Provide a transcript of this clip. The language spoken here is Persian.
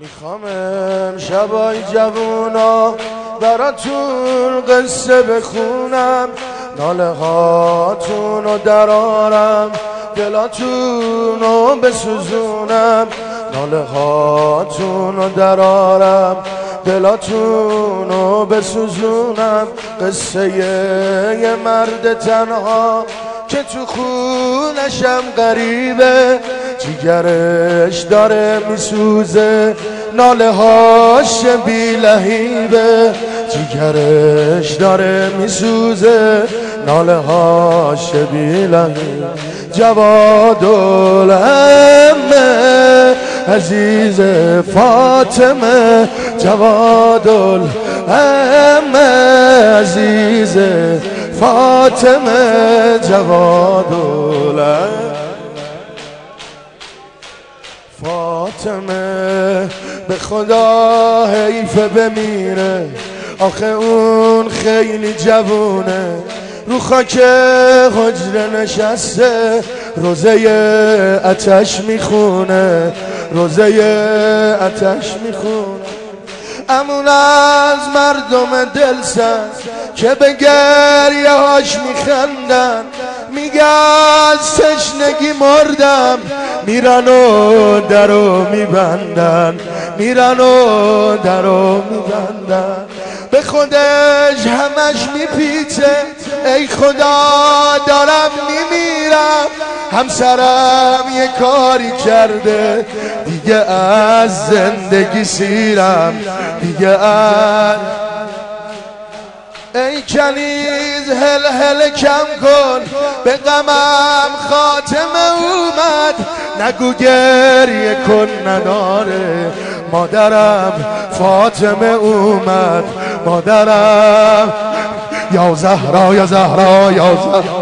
میخوام امشبای جوونا براتون قصه بخونم، ناله هاتونو درارم، دلاتونو بسوزونم، ناله هاتونو درارم، دلاتونو بسوزونم. قصه یه مرد تنها که تو خونشم غریبه، جیگرش داره میسوزه، ناله هاش بی لهیبه، جیگرش داره میسوزه، ناله هاش بی لهیبه. جوادالعمه عزیز فاطمه، جوادالعمه عزیز فاطمه، جوادالعمه فاطمه. به خدا حیفه بمیره، آخه اون خیلی جوونه، رو خاک حجره نشسته، روزه آتش میخونه، روزه آتش میخونه. امون از مردم دلسنز که به گریه هاش میخندن، میگه از تشنگی مردم، میرن و درو میبندن، میرن و درو میبندن. به خودش همش میپیچه، ای خدا دارم میمیرم، همسرم یه کاری کرده، دیگه از زندگی سیرم، دیگه از ای کنیز هل هل کم کن، به غمم خاتمه اومد، نگو گریه کن نداره، مادرم فاطمه اومد، مادرم یا زهرا یا زهرا یا زهرا.